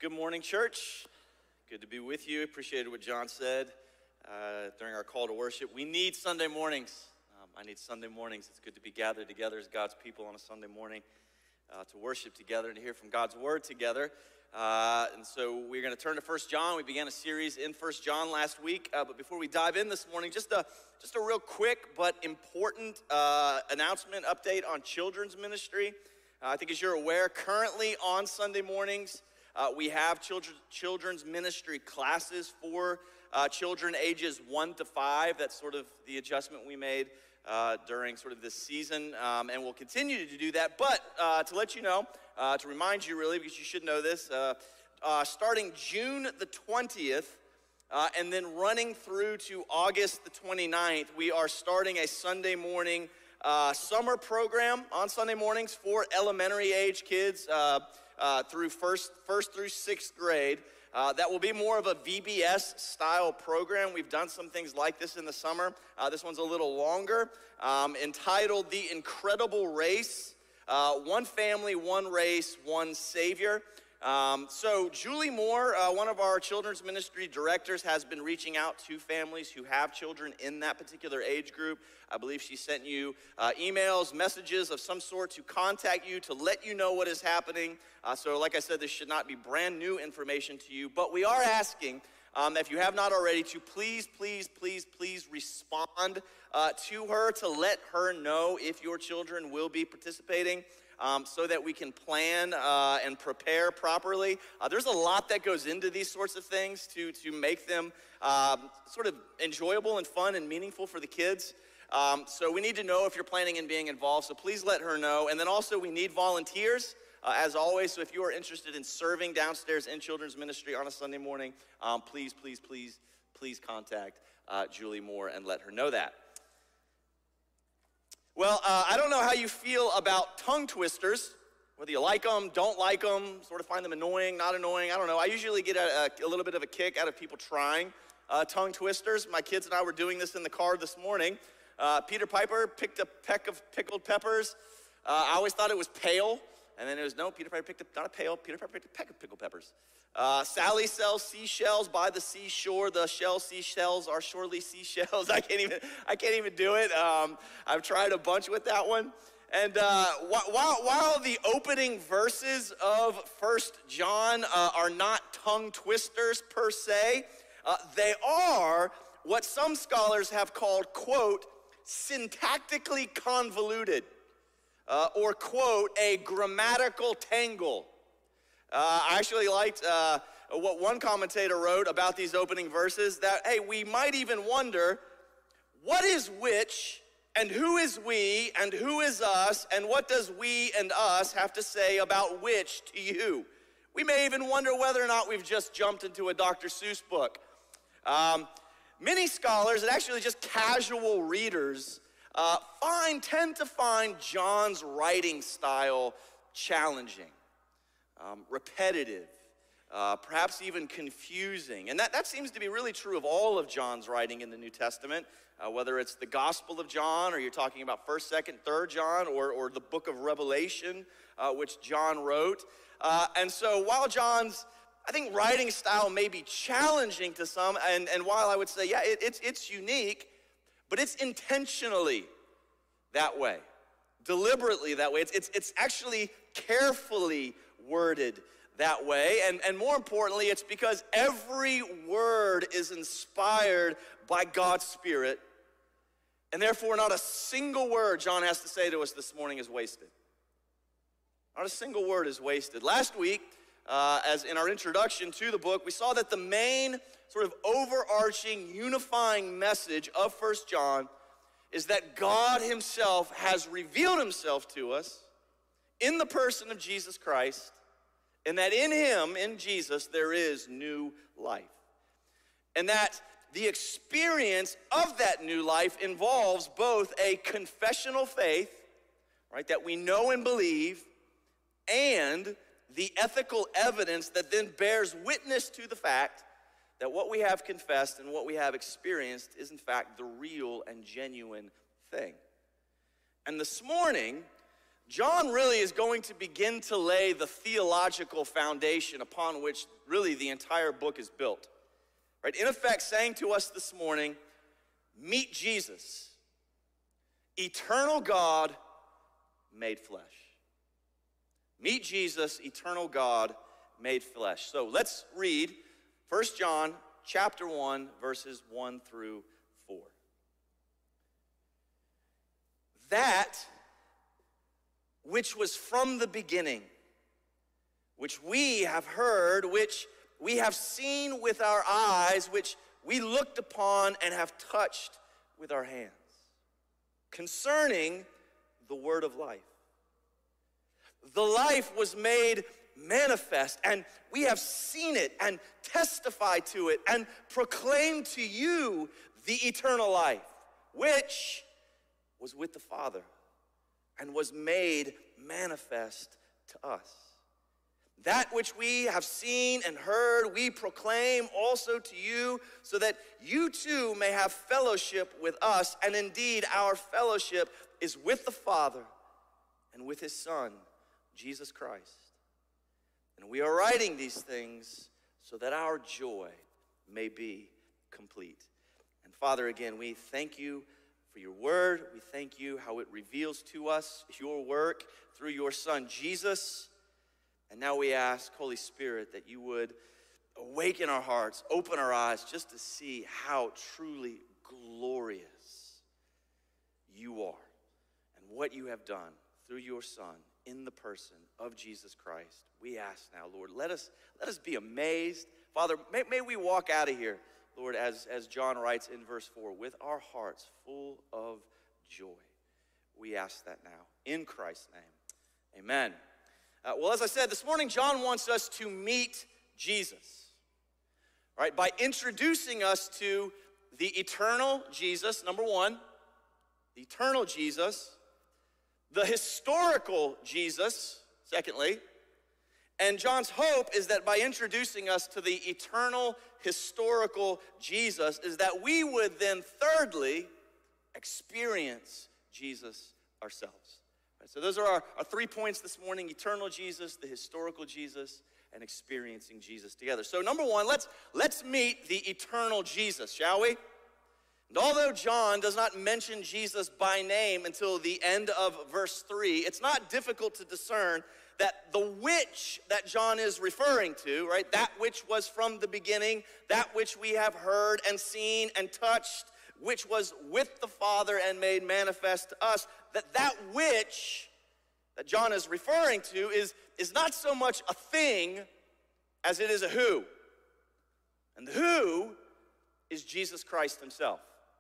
Good morning, church. Good to be with you. Appreciated what John said during our call to worship. We need Sunday mornings. I need Sunday mornings. It's good to be gathered together as God's people on a Sunday morning to worship together and to hear from God's word together. And so we're going to turn to 1 John. We began a series in 1 John last week. But before we dive in this morning, just a real quick but important announcement, update on children's ministry. I think as you're aware, currently on Sunday mornings, we have children's ministry classes for children ages 1 to 5. That's sort of the adjustment we made during sort of this season, and we'll continue to do that. But to let you know, to remind you really, because you should know this, starting June the 20th, and then running through to August the 29th, we are starting a Sunday morning summer program on Sunday mornings for elementary age kids through first through sixth grade. That will be more of a VBS style program. We've done some things like this in the summer. This one's a little longer, entitled The Incredible Race, One Family, One Race, One Savior. So Julie Moore, one of our children's ministry directors, has been reaching out to families who have children in that particular age group. I believe she sent you emails, messages of some sort to contact you, to let you know what is happening. So like I said, this should not be brand new information to you, but we are asking, if you have not already, to please respond to her, to let her know if your children will be participating. So that we can plan and prepare properly. There's a lot that goes into these sorts of things to make them sort of enjoyable and fun and meaningful for the kids. So we need to know if you're planning on being involved, so please let her know. And then also we need volunteers, as always, so if you are interested in serving downstairs in children's ministry on a Sunday morning, please contact Julie Moore and let her know that. Well, I don't know how you feel about tongue twisters, whether you like them, don't like them, sort of find them annoying, not annoying, I don't know. I usually get a little bit of a kick out of people trying tongue twisters. My kids and I were doing this in the car this morning. Peter Piper picked a peck of pickled peppers. I always thought it was pale, and then it was, no, Peter Piper picked not a pail, Peter Piper picked a peck of pickled peppers. Sally sells seashells by the seashore. The shell seashells are surely seashells. I can't even do it. I've tried a bunch with that one. And while the opening verses of 1 John are not tongue twisters per se, they are what some scholars have called, quote, syntactically convoluted, or, quote, a grammatical tangle. I actually liked what one commentator wrote about these opening verses, that, hey, we might even wonder, what is which, and who is we, and who is us, and what does we and us have to say about which to you? We may even wonder whether or not we've just jumped into a Dr. Seuss book. Many scholars, and actually just casual readers, tend to find John's writing style challenging. Repetitive, perhaps even confusing. And that seems to be really true of all of John's writing in the New Testament, whether it's the Gospel of John, or you're talking about 1st, 2nd, 3rd John, or the book of Revelation, which John wrote. And so while John's, I think, writing style may be challenging to some, and while I would say, yeah, it's unique, but it's intentionally that way, deliberately that way. It's actually carefully worded that way, and more importantly, it's because every word is inspired by God's Spirit, and therefore not a single word John has to say to us this morning is wasted. Not a single word is wasted. Last week, as in our introduction to the book, we saw that the main sort of overarching, unifying message of 1 John is that God himself has revealed himself to us in the person of Jesus Christ, and that in him, in Jesus, there is new life. And that the experience of that new life involves both a confessional faith, right, that we know and believe, and the ethical evidence that then bears witness to the fact that what we have confessed and what we have experienced is in fact the real and genuine thing. And this morning, John really is going to begin to lay the theological foundation upon which really the entire book is built. Right? In effect, saying to us this morning, meet Jesus, eternal God made flesh. Meet Jesus, eternal God made flesh. So let's read 1 John chapter 1, verses 1 through 4. That which was from the beginning, which we have heard, which we have seen with our eyes, which we looked upon and have touched with our hands, concerning the word of life. The life was made manifest, and we have seen it and testified to it and proclaimed to you the eternal life, which was with the Father and was made manifest to us. That which we have seen and heard, we proclaim also to you, so that you too may have fellowship with us. And indeed, our fellowship is with the Father and with his Son, Jesus Christ. And we are writing these things so that our joy may be complete. And Father, again, we thank you for your word. We thank you how it reveals to us your work through your Son, Jesus. And now we ask, Holy Spirit, that you would awaken our hearts, open our eyes, just to see how truly glorious you are and what you have done through your Son in the person of Jesus Christ. We ask now, Lord, let us be amazed. Father, may we walk out of here, Lord, as John writes in verse 4, with our hearts full of joy. We ask that now in Christ's name. Amen. Well, as I said, this morning, John wants us to meet Jesus, right? By introducing us to the eternal Jesus, number one, the eternal Jesus, the historical Jesus, secondly, and John's hope is that by introducing us to the eternal, historical Jesus, is that we would then, thirdly, experience Jesus ourselves. So those are our 3 points this morning: eternal Jesus, the historical Jesus, and experiencing Jesus together. So number one, let's meet the eternal Jesus, shall we? And although John does not mention Jesus by name until the end of verse 3, it's not difficult to discern that the which that John is referring to, right, that which was from the beginning, that which we have heard and seen and touched, which was with the Father and made manifest to us, that which that John is referring to is not so much a thing as it is a who. And the who is Jesus Christ himself.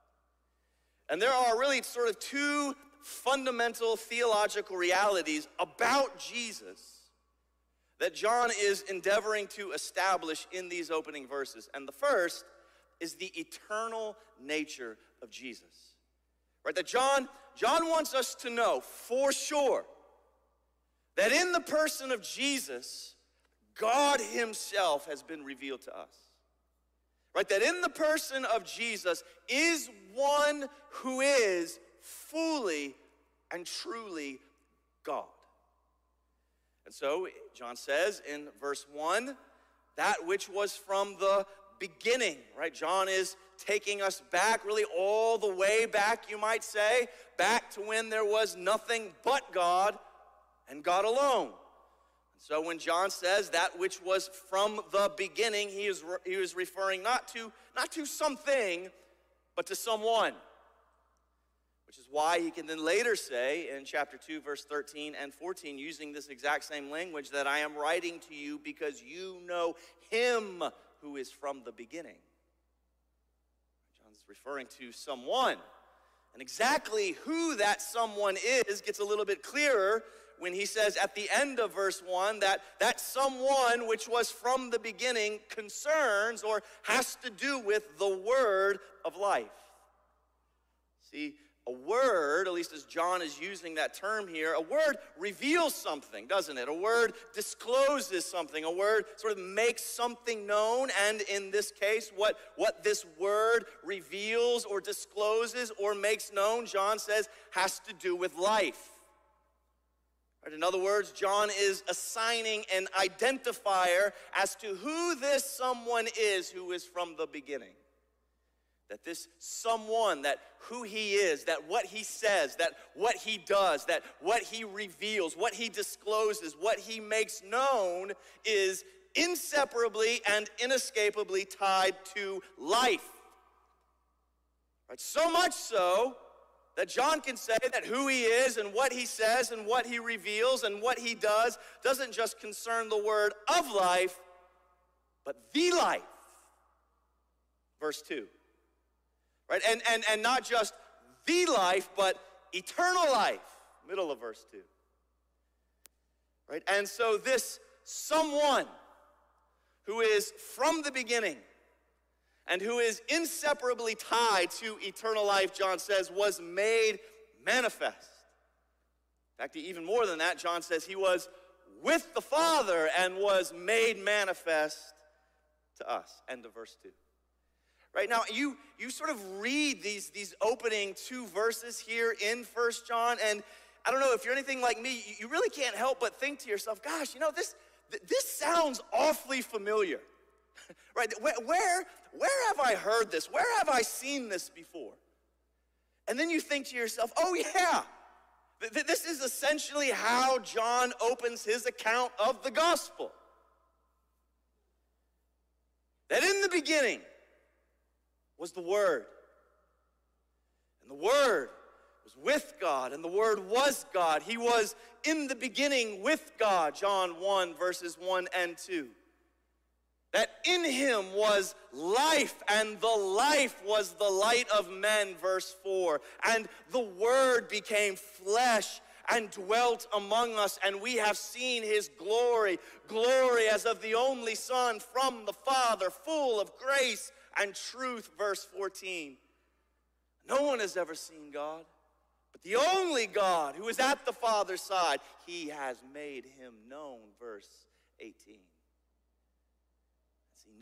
And there are really sort of two fundamental theological realities about Jesus that John is endeavoring to establish in these opening verses. And the first is the eternal nature of Jesus. Right? That John wants us to know for sure that in the person of Jesus, God himself has been revealed to us. Right? That in the person of Jesus is one who is fully and truly God. And so John says in verse 1, that which was from the beginning, right? John is taking us back, really all the way back, you might say, back to when there was nothing but God and God alone. And so when John says that which was from the beginning, he is referring not to something, but to someone. Which is why he can then later say in chapter 2, verse 13 and 14, using this exact same language, that I am writing to you because you know him who is from the beginning. John's referring to someone. And exactly who that someone is gets a little bit clearer when he says at the end of verse 1 that someone which was from the beginning concerns or has to do with the word of life. See, a word, at least as John is using that term here, a word reveals something, doesn't it? A word discloses something. A word sort of makes something known, and in this case, what this word reveals or discloses or makes known, John says, has to do with life. Right? In other words, John is assigning an identifier as to who this someone is who is from the beginning. That this someone, that who he is, that what he says, that what he does, that what he reveals, what he discloses, what he makes known is inseparably and inescapably tied to life. Right? So much so that John can say that who he is and what he says and what he reveals and what he does doesn't just concern the word of life, but the life. Verse 2. Right? And not just the life, but eternal life. Middle of verse 2. Right? And so this someone who is from the beginning and who is inseparably tied to eternal life, John says, was made manifest. In fact, even more than that, John says he was with the Father and was made manifest to us. End of verse 2. Right now, you sort of read these opening two verses here in 1 John, and I don't know, if you're anything like me, you really can't help but think to yourself, gosh, this sounds awfully familiar. Right? Where have I heard this? Where have I seen this before? And then you think to yourself, oh yeah, this is essentially how John opens his account of the gospel. That in the beginning was the Word, and the Word was with God, and the Word was God. He was in the beginning with God, John 1, verses 1 and 2. That in him was life, and the life was the light of men, verse 4. And the Word became flesh and dwelt among us, and we have seen his glory, glory as of the only Son from the Father, full of grace and truth, verse 14. No one has ever seen God, but the only God who is at the Father's side, he has made him known, verse 18. See,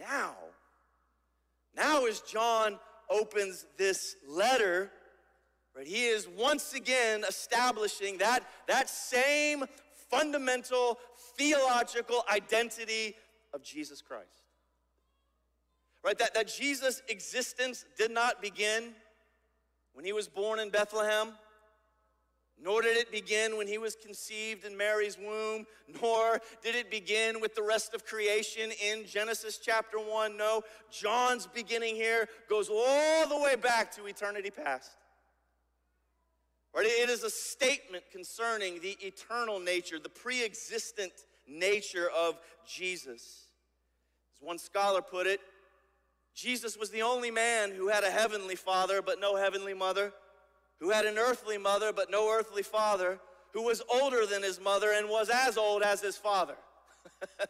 now as John opens this letter, right, he is once again establishing that same fundamental theological identity of Jesus Christ. Right, that Jesus' existence did not begin when he was born in Bethlehem, nor did it begin when he was conceived in Mary's womb, nor did it begin with the rest of creation in Genesis chapter 1. No, John's beginning here goes all the way back to eternity past. Right? It is a statement concerning the eternal nature, the pre-existent nature of Jesus. As one scholar put it, Jesus was the only man who had a heavenly father but no heavenly mother, who had an earthly mother but no earthly father, who was older than his mother and was as old as his father. And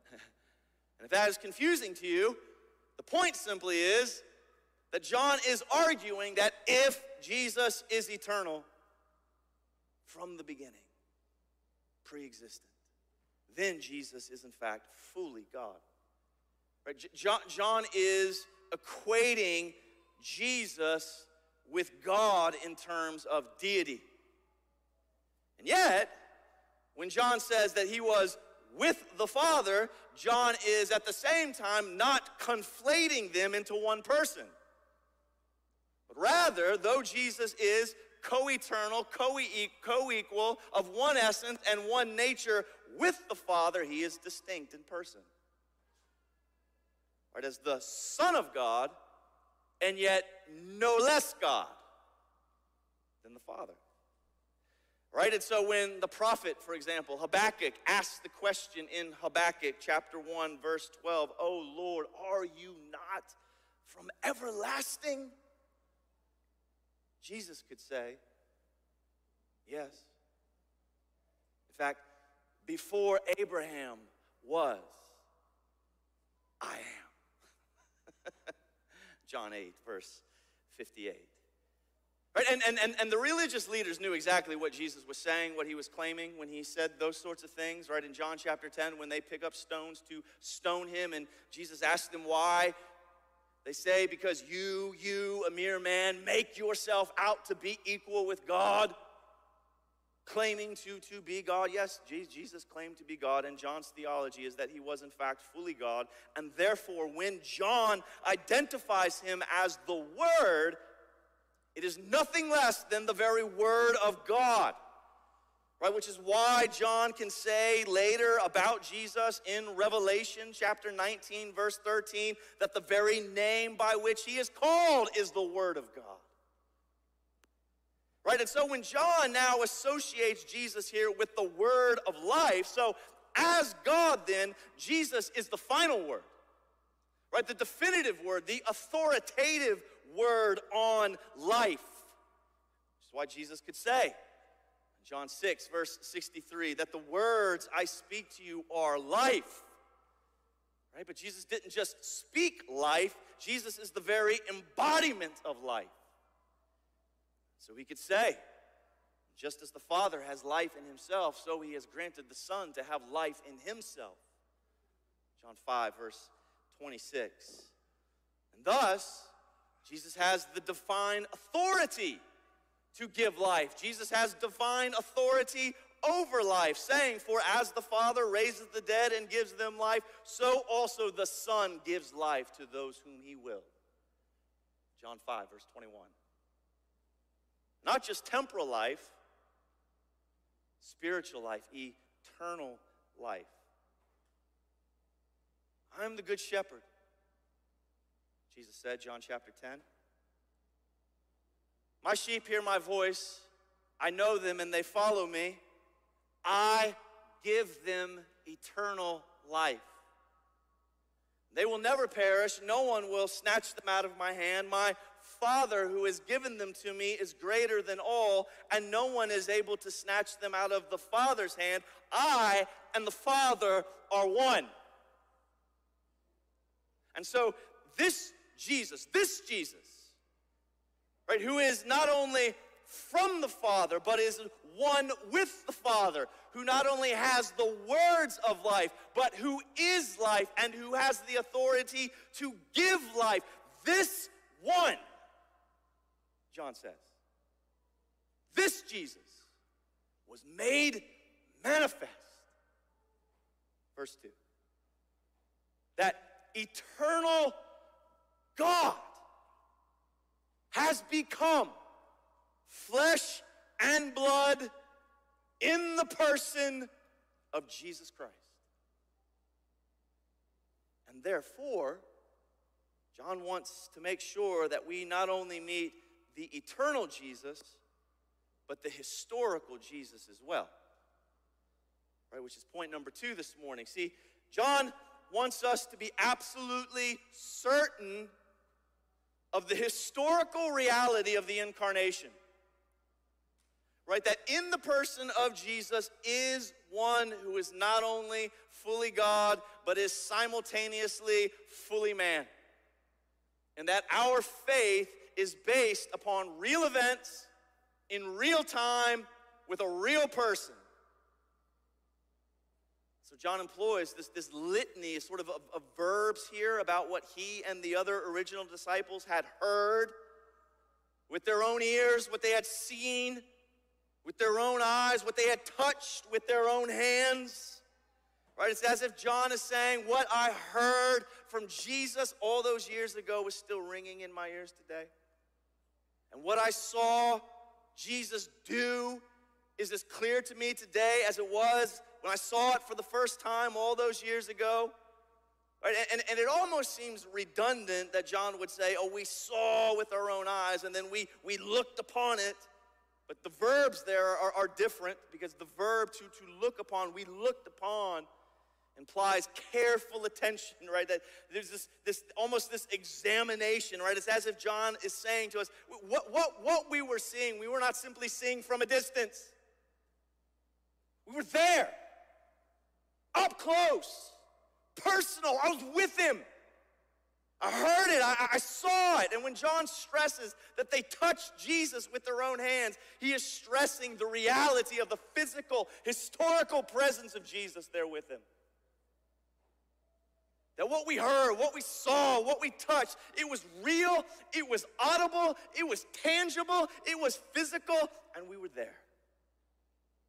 if that is confusing to you, the point simply is that John is arguing that if Jesus is eternal from the beginning, pre-existent, then Jesus is in fact fully God. Right? John is equating Jesus with God in terms of deity. And yet, when John says that he was with the Father, John is at the same time not conflating them into one person. But rather, though Jesus is co-eternal, co-equal, of one essence and one nature with the Father, he is distinct in person. Right, as the Son of God, and yet no less God than the Father. Right, and so when the prophet, for example, Habakkuk, asks the question in Habakkuk chapter 1, verse 12, "O Lord, are you not from everlasting?" Jesus could say, yes. In fact, before Abraham was, I am. John 8, verse 58. Right? And the religious leaders knew exactly what Jesus was saying, what he was claiming when he said those sorts of things. Right? In John chapter 10, when they pick up stones to stone him, and Jesus asked them why, they say, because you, a mere man, make yourself out to be equal with God. claiming to be God. Yes, Jesus claimed to be God, and John's theology is that he was in fact fully God. And therefore, when John identifies him as the Word, it is nothing less than the very Word of God. Right, which is why John can say later about Jesus in Revelation chapter 19, verse 13, that the very name by which he is called is the Word of God. Right, and so when John now associates Jesus here with the word of life, so as God then, Jesus is the final word. Right, the definitive word, the authoritative word on life. Which is why Jesus could say in John 6, verse 63, that the words I speak to you are life. Right, but Jesus didn't just speak life, Jesus is the very embodiment of life. So he could say, just as the Father has life in himself, so he has granted the Son to have life in himself. John 5, verse 26. And thus, Jesus has the divine authority to give life. Jesus has divine authority over life, saying, for as the Father raises the dead and gives them life, so also the Son gives life to those whom he will. John 5, verse 21. Not just temporal life, spiritual life, eternal life. I am the good shepherd, Jesus said, John chapter 10. My sheep hear my voice. I know them and they follow me. I give them eternal life. They will never perish. No one will snatch them out of my hand. My Father who has given them to me is greater than all, and no one is able to snatch them out of the Father's hand. I and the Father are one. And so this Jesus, right, who is not only from the Father, but is one with the Father, who not only has the words of life, but who is life and who has the authority to give life. This one, John says, this Jesus was made manifest. Verse 2. That eternal God has become flesh and blood in the person of Jesus Christ. And therefore, John wants to make sure that we not only meet the eternal Jesus, but the historical Jesus as well. Right, which is point number 2 this morning. See, John wants us to be absolutely certain of the historical reality of the incarnation. Right, that in the person of Jesus is one who is not only fully God, but is simultaneously fully man. And that our faith is based upon real events, in real time, with a real person. So John employs this litany sort of verbs here about what he and the other original disciples had heard with their own ears, what they had seen with their own eyes, what they had touched with their own hands. Right? It's as if John is saying, what I heard from Jesus all those years ago was still ringing in my ears today. And what I saw Jesus do is as clear to me today as it was when I saw it for the first time all those years ago. Right? And it almost seems redundant that John would say, oh, we saw with our own eyes, and then we looked upon it. But the verbs there are different, because the verb to look upon, we looked upon, implies careful attention, right? That there's this almost this examination, right? It's as if John is saying to us, what we were seeing, we were not simply seeing from a distance. We were there, up close, personal. I was with him. I heard it, I saw it. And when John stresses that they touched Jesus with their own hands, he is stressing the reality of the physical, historical presence of Jesus there with him. That what we heard, what we saw, what we touched, it was real, it was audible, it was tangible, it was physical, and we were there.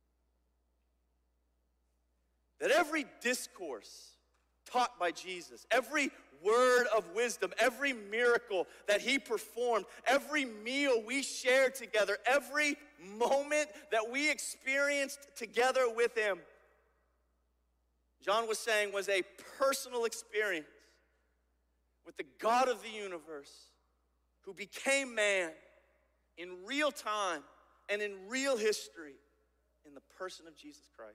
that every discourse taught by Jesus, every word of wisdom, every miracle that he performed, every meal we shared together, every moment that we experienced together with him, John was saying was a personal experience with the God of the universe who became man in real time and in real history in the person of Jesus Christ.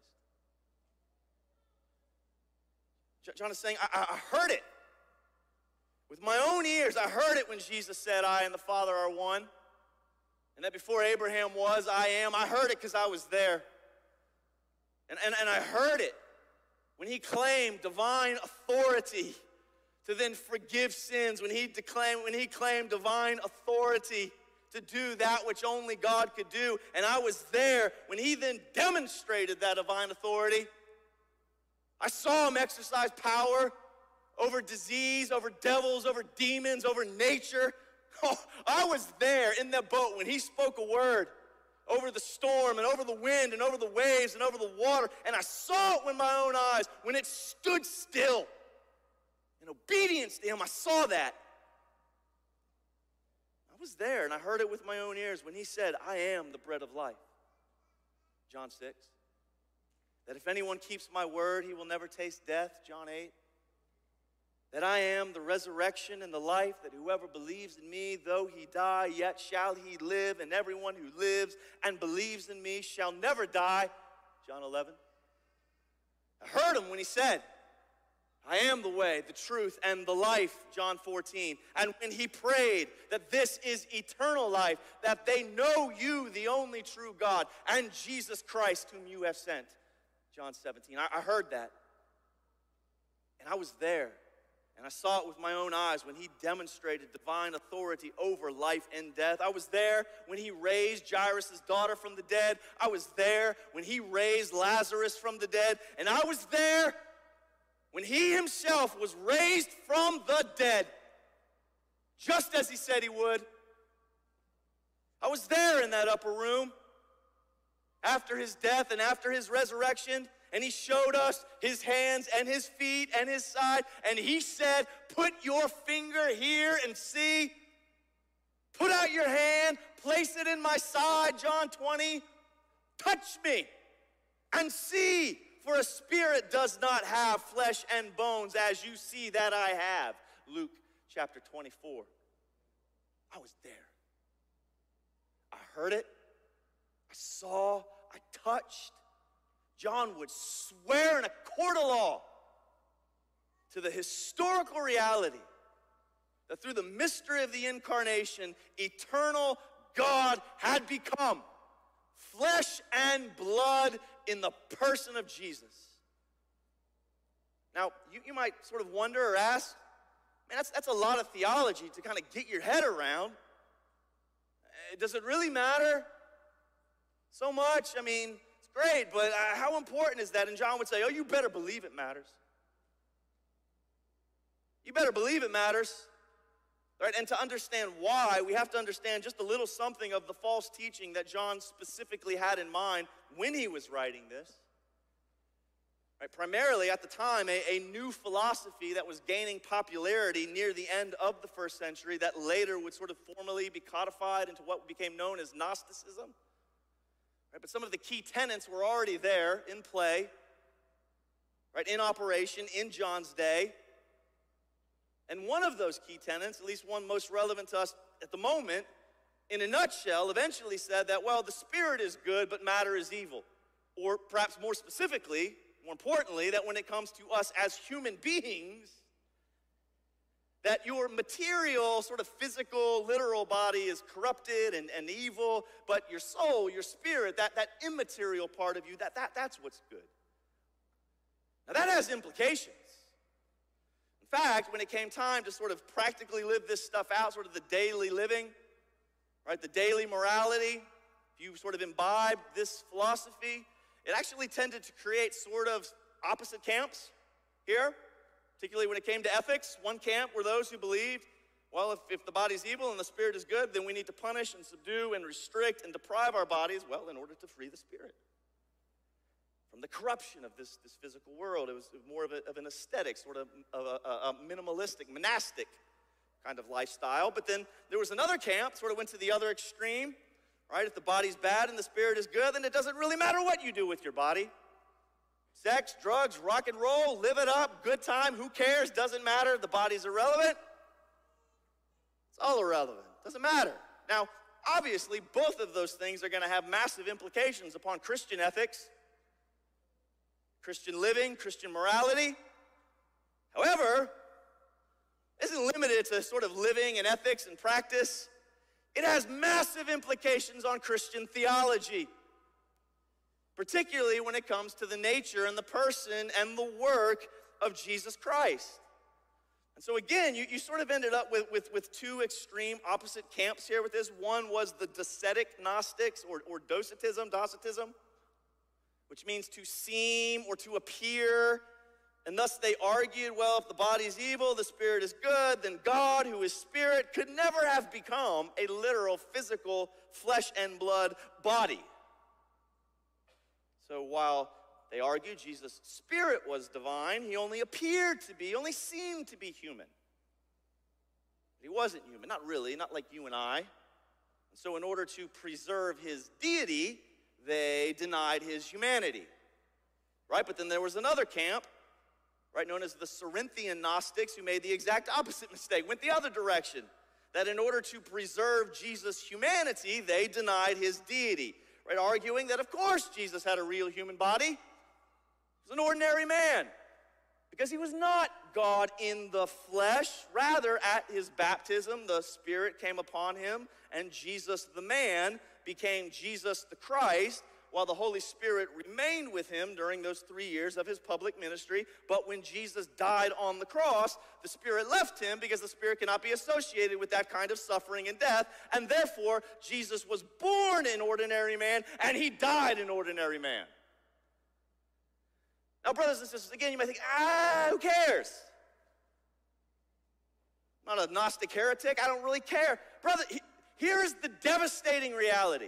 John is saying, I heard it. With my own ears, I heard it when Jesus said, I and the Father are one. And that before Abraham was, I am. I heard it because I was there. And I heard it when he claimed divine authority to then forgive sins, when he claimed divine authority to do that which only God could do. And I was there when he then demonstrated that divine authority. I saw him exercise power over disease, over devils, over demons, over nature. Oh, I was there in that boat when he spoke a word over the storm and over the wind and over the waves and over the water. And I saw it with my own eyes when it stood still. In obedience to him, I saw that. I was there and I heard it with my own ears when he said, I am the bread of life. John 6. That if anyone keeps my word, he will never taste death. John 8. That I am the resurrection and the life, that whoever believes in me, though he die, yet shall he live, and everyone who lives and believes in me shall never die. John 11. I heard him when he said, I am the way, the truth, and the life, John 14. And when he prayed that this is eternal life, that they know you, the only true God, and Jesus Christ whom you have sent, John 17. I heard that. And I was there. And I saw it with my own eyes when he demonstrated divine authority over life and death. I was there when he raised Jairus' daughter from the dead. I was there when he raised Lazarus from the dead. And I was there when he himself was raised from the dead, just as he said he would. I was there in that upper room after his death and after his resurrection. And he showed us his hands and his feet and his side. And he said, put your finger here and see. Put out your hand, place it in my side, John 20. Touch me and see, for a spirit does not have flesh and bones as you see that I have. Luke chapter 24. I was there. I heard it. I saw. I touched. John would swear in a court of law to the historical reality that through the mystery of the incarnation, eternal God had become flesh and blood in the person of Jesus. Now, you might sort of wonder or ask, man, that's a lot of theology to kind of get your head around. Does it really matter so much? I mean, great, but how important is that? And John would say, oh, you better believe it matters. You better believe it matters. Right? And to understand why, we have to understand just a little something of the false teaching that John specifically had in mind when he was writing this. Right? Primarily, at the time, a new philosophy that was gaining popularity near the end of the first century that later would sort of formally be codified into what became known as Gnosticism. Right, but some of the key tenets were already there in play, right, in operation in John's day. And one of those key tenets, at least one most relevant to us at the moment, in a nutshell, eventually said that, well, the spirit is good, but matter is evil. Or perhaps more specifically, more importantly, that when it comes to us as human beings, that your material, sort of physical, literal body is corrupted and evil, but your soul, your spirit, that immaterial part of you, that's what's good. Now that has implications. In fact, when it came time to sort of practically live this stuff out, sort of the daily living, right, the daily morality, if you sort of imbibe this philosophy, it actually tended to create sort of opposite camps here. Particularly when it came to ethics, one camp were those who believed, well, if the body's evil and the spirit is good, then we need to punish and subdue and restrict and deprive our bodies, well, in order to free the spirit from the corruption of this physical world. It was more of an aesthetic, sort of a minimalistic, monastic kind of lifestyle. But then there was another camp, sort of went to the other extreme, right? If the body's bad and the spirit is good, then it doesn't really matter what you do with your body. Sex, drugs, rock and roll, live it up, good time, who cares, doesn't matter, the body's irrelevant. It's all irrelevant, doesn't matter. Now, obviously, both of those things are going to have massive implications upon Christian ethics, Christian living, Christian morality. However, it isn't limited to sort of living and ethics and practice. It has massive implications on Christian theology, particularly when it comes to the nature and the person and the work of Jesus Christ. And so again, you sort of ended up with two extreme opposite camps here with this. One was the Docetic Gnostics or Docetism, which means to seem or to appear. And thus they argued, well, if the body's evil, the spirit is good, then God, who is spirit, could never have become a literal, physical, flesh and blood body. So while they argued Jesus' spirit was divine, he only appeared to be, only seemed to be human. But he wasn't human, not really, not like you and I. And so in order to preserve his deity, they denied his humanity, right? But then there was another camp, right, known as the Cerinthian Gnostics, who made the exact opposite mistake, went the other direction, that in order to preserve Jesus' humanity, they denied his deity, right, arguing that, of course, Jesus had a real human body. He was an ordinary man, because he was not God in the flesh. Rather, at his baptism, the Spirit came upon him, and Jesus the man became Jesus the Christ, while the Holy Spirit remained with him during those 3 years of his public ministry. But when Jesus died on the cross, the Spirit left him because the Spirit cannot be associated with that kind of suffering and death. And therefore, Jesus was born an ordinary man, and he died an ordinary man. Now, brothers and sisters, again, you might think, who cares? I'm not a Gnostic heretic. I don't really care. Brother, here is the devastating reality.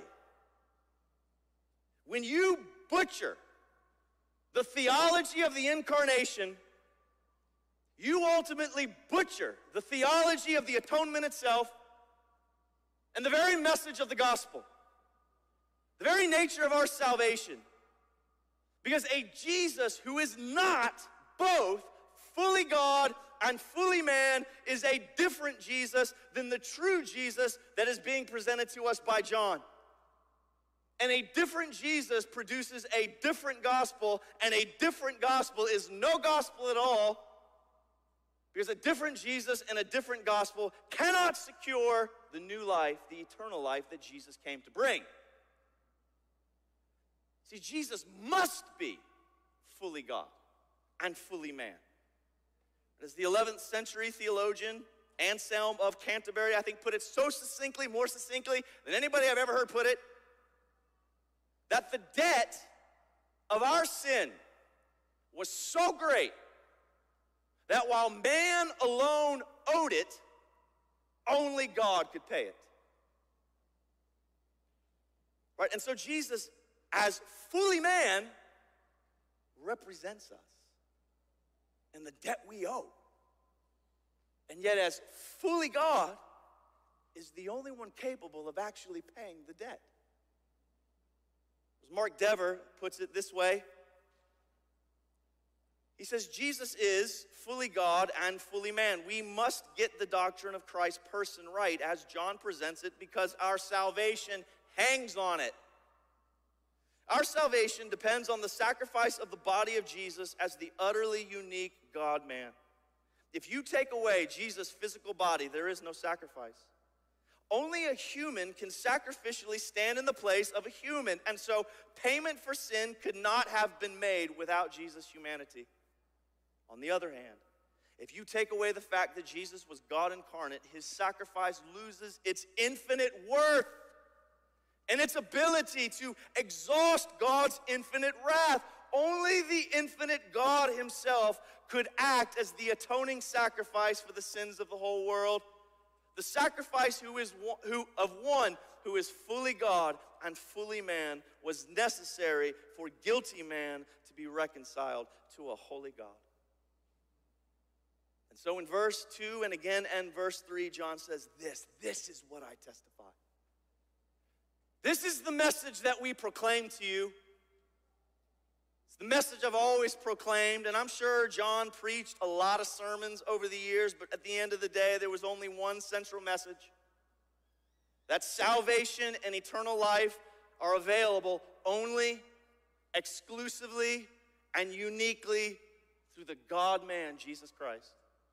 When you butcher the theology of the incarnation, you ultimately butcher the theology of the atonement itself and the very message of the gospel, the very nature of our salvation. Because a Jesus who is not both fully God and fully man is a different Jesus than the true Jesus that is being presented to us by John. And a different Jesus produces a different gospel, and a different gospel is no gospel at all, because a different Jesus and a different gospel cannot secure the new life, the eternal life that Jesus came to bring. See, Jesus must be fully God and fully man. As the 11th century theologian Anselm of Canterbury, I think, put it so succinctly, more succinctly than anybody I've ever heard put it, that the debt of our sin was so great that while man alone owed it, only God could pay it. Right? And so Jesus, as fully man, represents us and the debt we owe. And yet, as fully God, is the only one capable of actually paying the debt. As Mark Dever puts it this way, he says, Jesus is fully God and fully man. We must get the doctrine of Christ's person right as John presents it, because our salvation hangs on it. Our salvation depends on the sacrifice of the body of Jesus as the utterly unique God-man. If you take away Jesus' physical body, there is no sacrifice. Only a human can sacrificially stand in the place of a human, and so payment for sin could not have been made without Jesus' humanity. On the other hand, if you take away the fact that Jesus was God incarnate, his sacrifice loses its infinite worth and its ability to exhaust God's infinite wrath. Only the infinite God himself could act as the atoning sacrifice for the sins of the whole world. The sacrifice of one who is fully God and fully man was necessary for guilty man to be reconciled to a holy God. And so in verse 2 and again in verse 3, John says this is what I testify. This is the message that we proclaim to you. It's the message I've always proclaimed, and I'm sure John preached a lot of sermons over the years, but at the end of the day, there was only one central message: that salvation and eternal life are available only, exclusively, and uniquely through the God-man, Jesus Christ.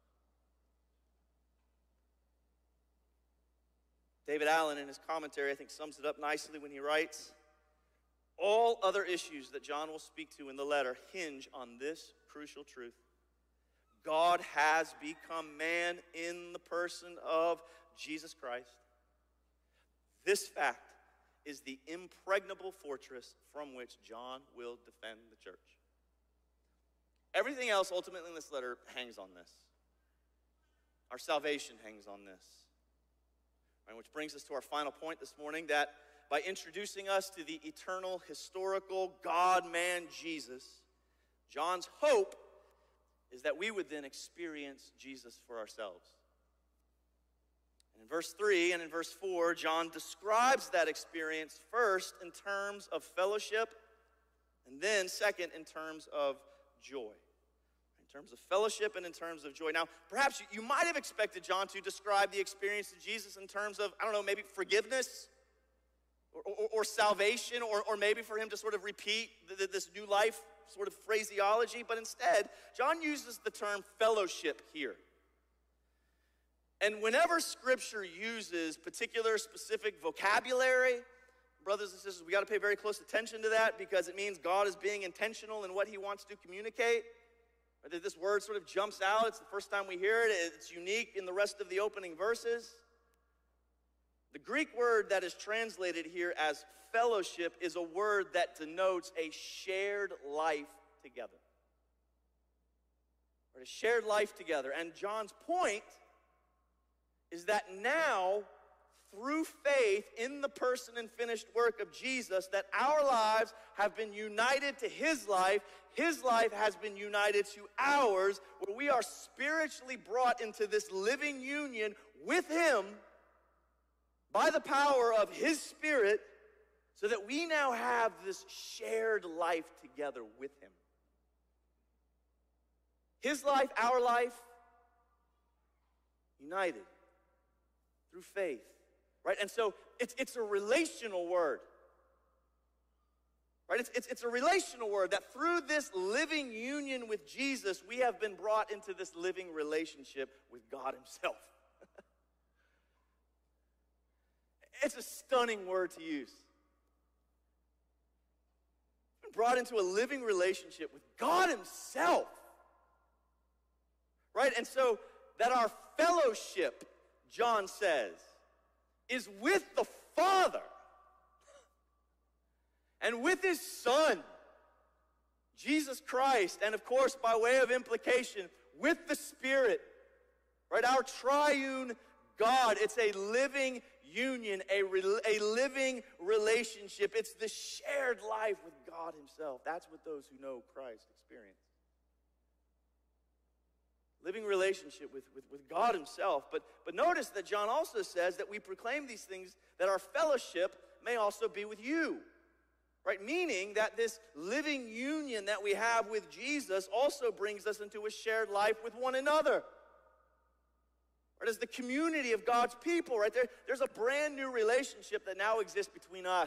David Allen, in his commentary, I think sums it up nicely when he writes, all other issues that John will speak to in the letter hinge on this crucial truth. God has become man in the person of Jesus Christ. This fact is the impregnable fortress from which John will defend the church. Everything else ultimately in this letter hangs on this. Our salvation hangs on this. Right, which brings us to our final point this morning, that by introducing us to the eternal, historical God-man Jesus, John's hope is that we would then experience Jesus for ourselves. And in verse 3 and in verse 4, John describes that experience first in terms of fellowship, and then second in terms of joy. In terms of fellowship and in terms of joy. Now, perhaps you might have expected John to describe the experience of Jesus in terms of, I don't know, maybe forgiveness or salvation, or maybe for him to sort of repeat this new life sort of phraseology. But instead, John uses the term fellowship here. And whenever Scripture uses particular specific vocabulary, brothers and sisters, we got to pay very close attention to that, because it means God is being intentional in what he wants to communicate. This word sort of jumps out. It's the first time we hear it. It's unique in the rest of the opening verses. The Greek word that is translated here as fellowship is a word that denotes a shared life together. Or a shared life together. And John's point is that now, through faith in the person and finished work of Jesus, that our lives have been united to his life has been united to ours, where we are spiritually brought into this living union with him by the power of his Spirit, so that we now have this shared life together with him. His life, our life, united through faith. Right? And so it's a relational word. Right? It's a relational word, that through this living union with Jesus, we have been brought into this living relationship with God himself. It's a stunning word to use. We've been brought into a living relationship with God himself. Right? And so that our fellowship, John says, is with the Father and with his Son, Jesus Christ, and of course, by way of implication, with the Spirit, right? Our triune God. It's a living union, a living relationship. It's the shared life with God himself. That's what those who know Christ experience. Living relationship with God himself. But notice that John also says that we proclaim these things, that our fellowship may also be with you. Right? Meaning that this living union that we have with Jesus also brings us into a shared life with one another. Right? As the community of God's people, right? There's a brand new relationship that now exists between us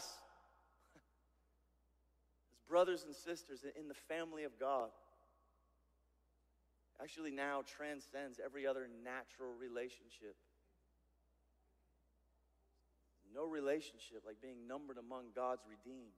as brothers and sisters in the family of God. Actually now transcends every other natural relationship. No relationship like being numbered among God's redeemed.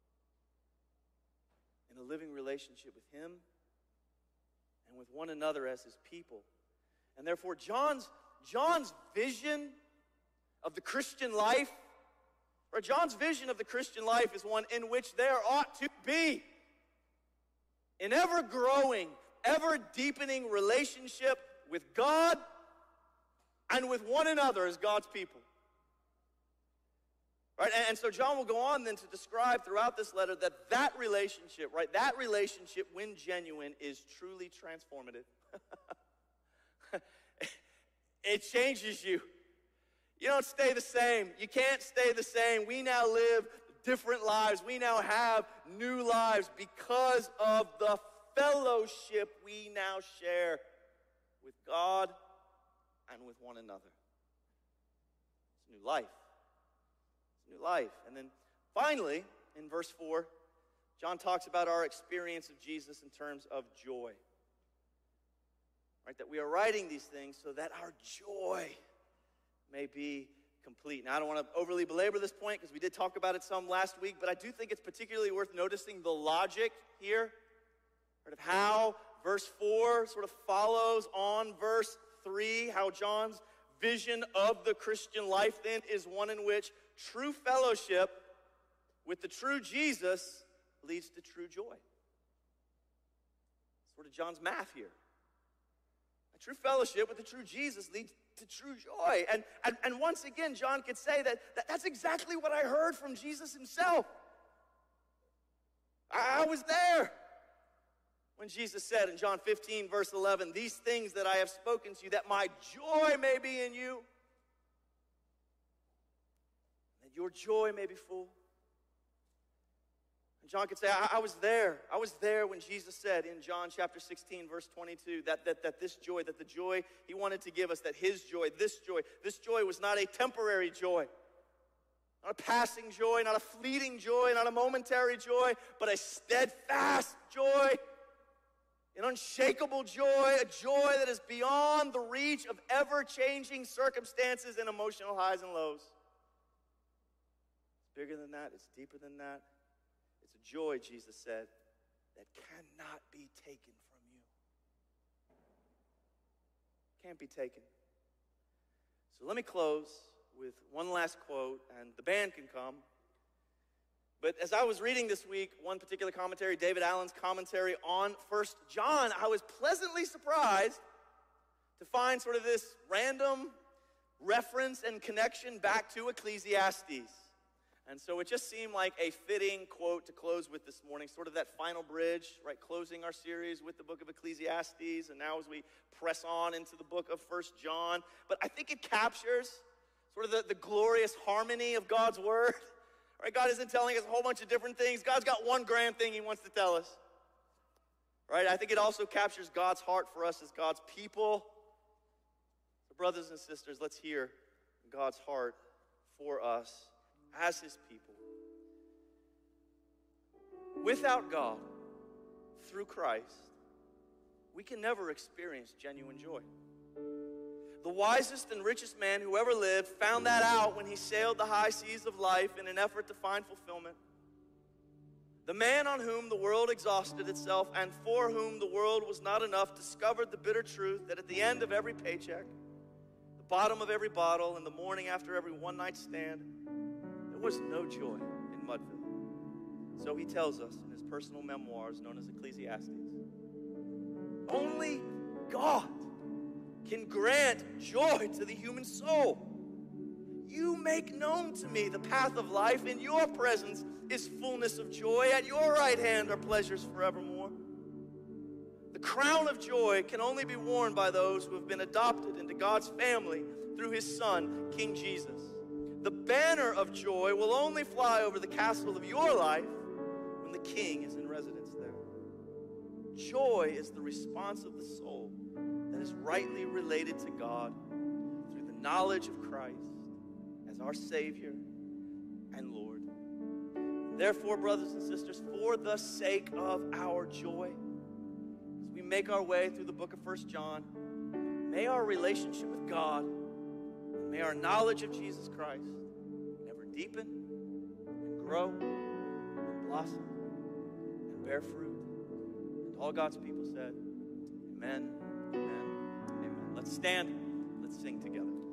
In a living relationship with him and with one another as his people. And therefore John's vision of the Christian life, or John's vision of the Christian life, is one in which there ought to be an ever-growing, ever-deepening relationship with God and and with one another as God's people. Right? And so John will go on then to describe throughout this letter that relationship, right, that relationship, when genuine, is truly transformative. It changes you. You don't stay the same. You can't stay the same. We now live different lives. We now have new lives because of the fellowship we now share with God and with one another. It's new life. It's new life. And then finally, in verse 4, John talks about our experience of Jesus in terms of joy. Right? That we are writing these things so that our joy may be complete. Now, I don't want to overly belabor this point because we did talk about it some last week, but I do think it's particularly worth noticing the logic here, right, of how verse 4 sort of follows on verse 3, how John's vision of the Christian life then is one in which true fellowship with the true Jesus leads to true joy. Sort of John's math here. A true fellowship with the true Jesus leads to true joy. And once again, John could say that's exactly what I heard from Jesus himself. I was there when Jesus said in John 15, verse 11, "These things that I have spoken to you, that my joy may be in you, that your joy may be full." And John could say, I was there. I was there when Jesus said in John chapter 16, verse 22, that this joy, that the joy he wanted to give us, that his joy, this joy was not a temporary joy, not a passing joy, not a fleeting joy, not a momentary joy, but a steadfast joy, an unshakable joy, a joy that is beyond the reach of ever-changing circumstances and emotional highs and lows. It's bigger than that. It's deeper than that. It's a joy, Jesus said, that cannot be taken from you. Can't be taken. So let me close with one last quote, and the band can come. But as I was reading this week, one particular commentary, David Allen's commentary on 1 John, I was pleasantly surprised to find sort of this random reference and connection back to Ecclesiastes. And so it just seemed like a fitting quote to close with this morning, sort of that final bridge, right, closing our series with the book of Ecclesiastes, and now as we press on into the book of 1 John. But I think it captures sort of the glorious harmony of God's word. Right? God isn't telling us a whole bunch of different things. God's got one grand thing he wants to tell us. Right? I think it also captures God's heart for us as God's people. So brothers and sisters, let's hear God's heart for us as his people. Without God, through Christ, we can never experience genuine joy. The wisest and richest man who ever lived found that out when he sailed the high seas of life in an effort to find fulfillment. The man on whom the world exhausted itself and for whom the world was not enough discovered the bitter truth that at the end of every paycheck, the bottom of every bottle, and the morning after every one-night stand, there was no joy in Mudville. So he tells us in his personal memoirs known as Ecclesiastes. Only God can grant joy to the human soul. You make known to me the path of life. In your presence is fullness of joy. At your right hand are pleasures forevermore. The crown of joy can only be worn by those who have been adopted into God's family through his Son, King Jesus. The banner of joy will only fly over the castle of your life when the King is in residence there. Joy is the response of the soul that is rightly related to God through the knowledge of Christ as our Savior and Lord. Therefore, brothers and sisters, for the sake of our joy, as we make our way through the book of 1 John, may our relationship with God and may our knowledge of Jesus Christ never deepen and grow and blossom and bear fruit. And all God's people said, amen. Amen. Amen. Let's stand. Let's sing together.